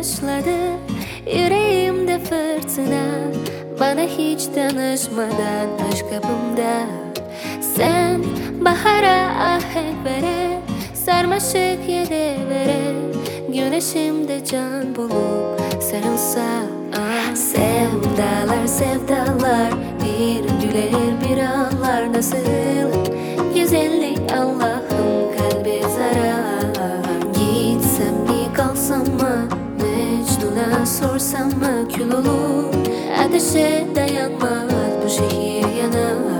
başladı. Yüreğimde fırtına, bana hiç danışmadan aşk kapımda. Sen bahara ahenk vere, sarmaşık yedivere, güneşimde can bulup sarılsa. Sevdalar sevdalar, bir güler bir ağlar. Nasıl güzellik Allah'ım, kalbe zarar. Gitsem mi kalsam mı, Mecnun'a sorsam mı, kül olur. Ateşe dayanmaz bu şehir yanar.